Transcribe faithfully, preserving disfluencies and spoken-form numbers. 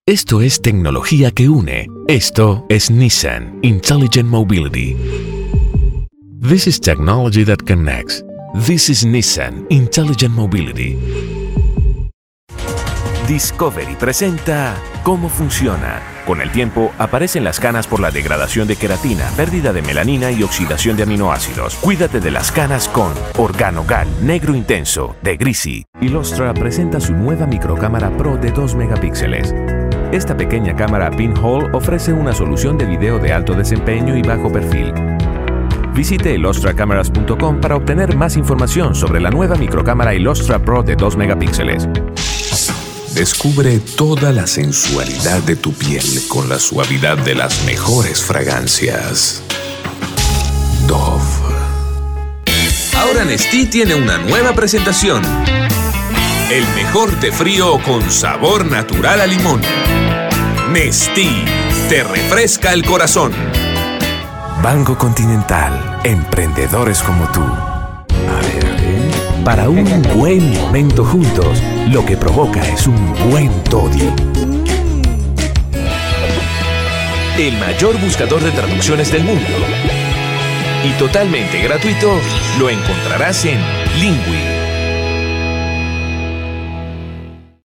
Esto es tecnología que une. Esto es Nissan Intelligent Mobility. This is technology that connects. This is Nissan Intelligent Mobility. Discovery presenta cómo funciona. Con el tiempo, aparecen las canas por la degradación de queratina, pérdida de melanina y oxidación de aminoácidos. Cuídate de las canas con Organogal Negro Intenso de Grisi. Illustra presenta su nueva microcámara Pro de dos megapíxeles. Esta pequeña cámara pinhole ofrece una solución de video de alto desempeño y bajo perfil. Visite illustra cámaras punto com para obtener más información sobre la nueva microcámara Illustra Pro de dos megapíxeles. Descubre toda la sensualidad de tu piel con la suavidad de las mejores fragancias. Dove. Ahora Nestí tiene una nueva presentación. El mejor té frío con sabor natural a limón. Nestí te refresca el corazón. Banco Continental. Emprendedores como tú. A ver, a ver. Para un buen momento juntos, lo que provoca es un buen toddy. El mayor buscador de traducciones del mundo. Y totalmente gratuito, lo encontrarás en Lingui.